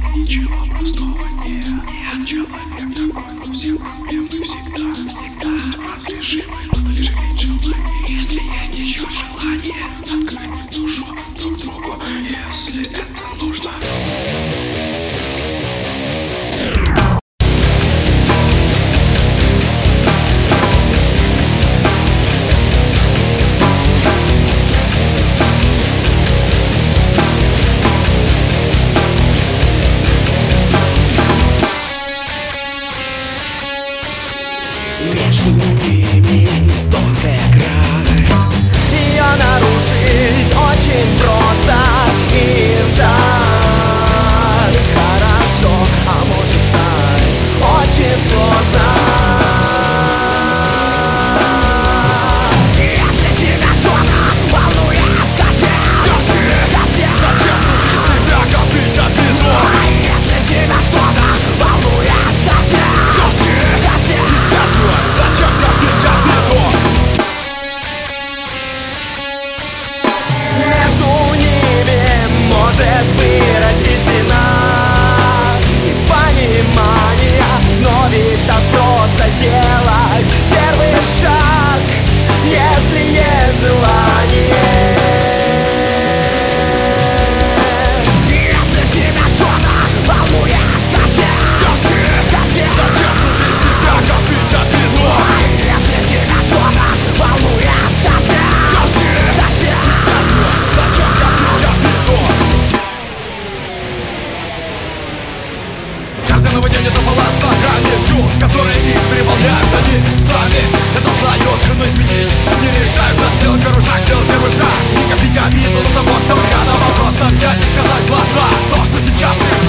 Ничего простого нет. Человек такой, но все проблемы всегда разрешимы, но лишь иметь желание. Если есть еще желание, открыть душу друг другу, если это нужно. Между ними тонкая грань, ее нарушить очень просто. Им так хорошо, а может стать очень сложно. Если тебя что-то волнует, скажи, зачем внутри себя копить обиду? если тебя что-то волнует, скажи, не сдерживай, зачем копить обиду? между ними может вырасти стена и понимание, но ведь так просто сделать первый шаг, если есть желание. Если тебя что-то волнует, скажи, зачем внутри себя копить обиду? если тебя что-то волнует, скажи, не сдерживай, зачем копить обиду? Каждый новый день это баланс на грани чувств, которые их переполняют. Они сами это знают, но изменить не решаются. Сделать первый шаг, сделать первый шаг. Не копить обиду на того, кто рядом, а просто взять и сказать в глаза то, что сейчас их